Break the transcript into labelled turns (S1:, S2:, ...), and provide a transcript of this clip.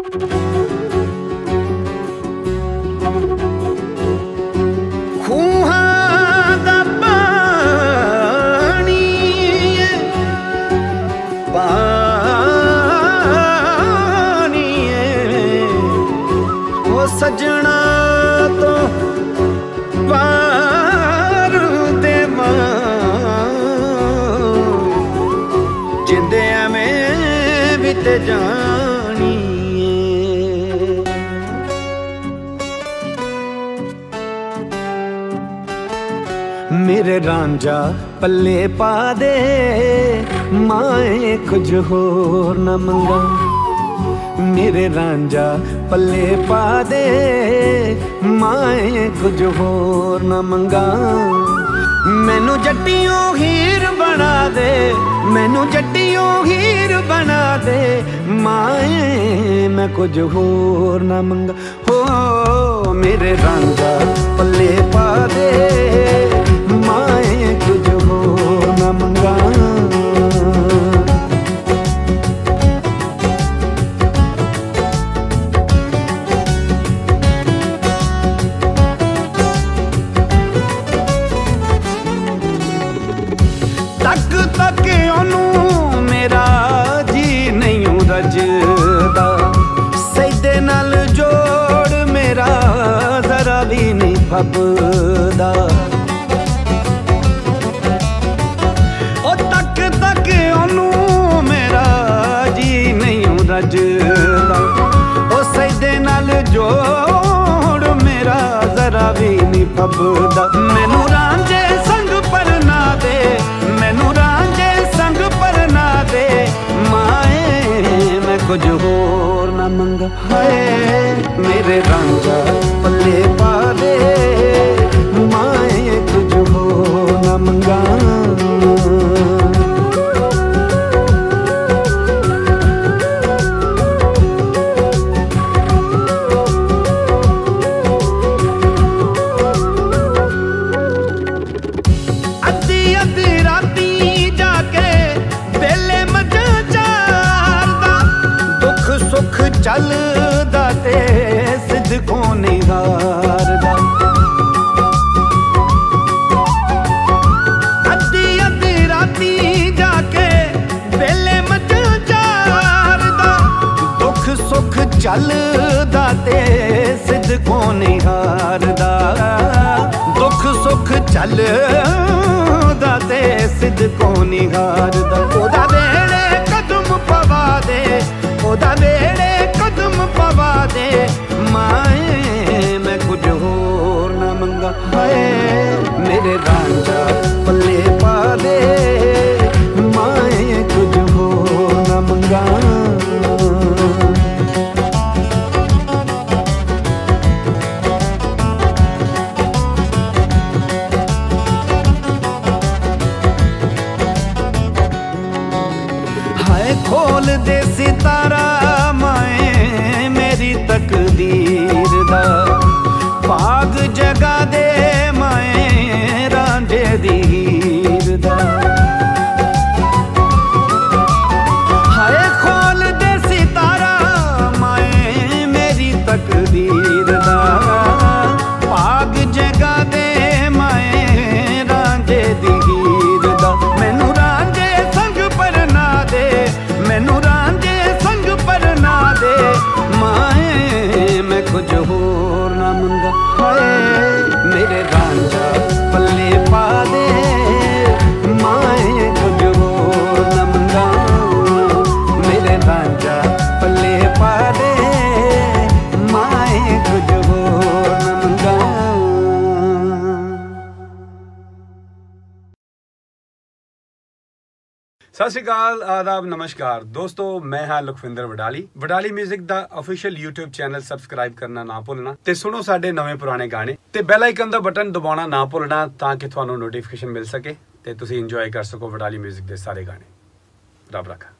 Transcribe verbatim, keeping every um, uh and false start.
S1: सजना तो पार दे जिंदे में भी ते जानी मेरे रांझा पल्ले पा दे माए कुछ होर न मंगा मेरे रांझा पल्ले पा दे माए कुछ होर न मंगा मैनू जट्टियों हीर बना दे मैनू जट्टियों हीर बना दे माए मैं कुछ होर न मंगा हो मेरे रांझा पल्ले पा दे माए कुछ होर न मंगा तक तक ओनू मेरा जी नहीं रजदा सैदे नाल जोड़ मेरा जरा भी नहीं फबदा ओ तक तक ओनू मेरा जी नहीं रजदा ओ सैदे नाल जोड़ मेरा जरा भी नहीं फबदा मैनू रांझे संग पर ना दे मैनू रांझे संग पर ना दे माए मैं कुछ होर ना मंगा हाय मेरे रांझा पल्ले पा दे माए कुछ होर ना मंगा चलदा ते सिद्दकों नहीं हारदा अद्धी अद्धी राती जाके वेले मझां चारदा दुख सुख चलदा ते सिद्दकों नहीं हारदा दुख सुख चलदा ते सिद्दकों नहीं हारदा ओदा वेले कदम पवा दे ओदा वेले कदम पवा दे माए मैं कुछ होर ना मंगा हाय मेरे रांझा पल्ले पा दे माए कुछ होर ना मंगा हाय खोल दे सितारा तकदीर दा भाग जगा दे माए रांझे दी हीर दा हाय खोल दे सितारा माए मेरी तकदीर दा भाग जगा दे माए रांझे दी हीर दा मैनू रांझे संग पर ना दे मैनू रांझे संग पर ना दे माए मैं कुछ होर ना मंगा हाय मेरे रांझा पल्ले पा दे माए कुछ होर ना मंगा मेरे रांझा पल्ले पा दे माए कुछ होर ना मंगा सत श्री अकाल आदाब नमस्कार दोस्तों मैं हां लखविंदर वडाली वडाली म्यूजिक दा ऑफिशियल यूट्यूब चैनल सबसक्राइब करना ना भुलना ते सुनो साडे नवे पुराने गाने ते बेल आइकन दा बटन दबाना ना भुलना ताकि तुहानू नोटिफिकेशन मिल सके ते तुसी इंजॉय कर सको वडाली म्यूजिक दे सारे गाने रब रखा।